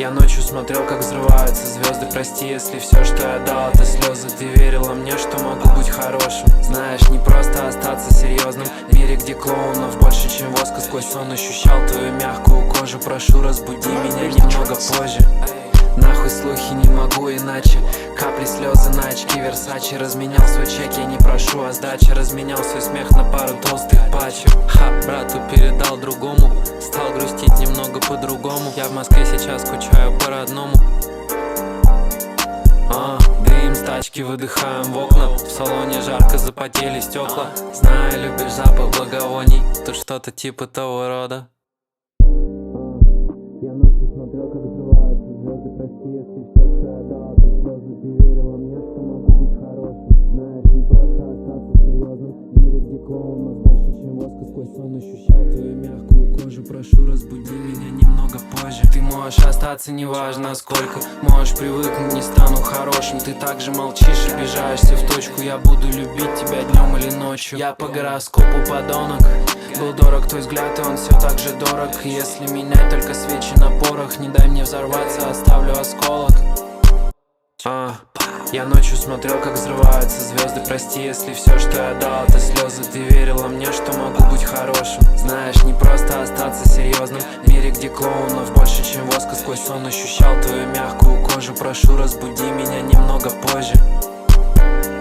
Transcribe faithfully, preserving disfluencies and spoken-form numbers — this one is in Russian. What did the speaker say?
Я ночью смотрел, как взрываются звезды. Прости, если все, что я дал, это слезы. Ты верила мне, что могу быть хорошим. Знаешь, не просто остаться серьезным в мире, где клоунов больше, чем воска. Сквозь сон ощущал твою мягкую кожу. Прошу, разбуди меня немного позже. Нахуй слухи, не могу иначе. Капли слезы на очки Версачи. Разменял свой чек, я не прошу о сдаче. Разменял свой смех на пару толстых патчей. Ха, брату передал другому. Стал грустить немного по-другому. Я в Москве сейчас скучаю по-родному. А, дым с тачки, выдыхаем в окна. В салоне жарко, запотели стекла. Знаю, любишь запах благовоний. Тут что-то типа того рода. Я ночью смотрел, как взрываются звезды. Прости, если все, что я дал, это слезы. Ты верила мне, что могу быть хорошим. Знаешь, не просто остаться серьезным в мире, где клоунов больше, чем воска. Сквозь сон ощущал твою мягкую кожу. Прошу, разбуди меня немного позже. Ты можешь остаться, неважно сколько. Можешь привыкнуть, не стану хорошим. Ты также молчишь, обижаешься в точку. Я буду любить тебя днем или ночью. Я по гороскопу подонок. Был дорог твой взгляд, и он все так же дорог. Если менять только свечи на порох, не дай мне взорваться, оставлю осколок. А, я ночью смотрел, как взрываются звезды. Прости, если все, что я дал, это слезы. Ты верила мне, что могу быть хорошим. Знаешь, не просто остаться серьезным в мире, где клоунов больше, чем воска. Сквозь сон ощущал твою мягкую кожу. Прошу, разбуди меня немного позже.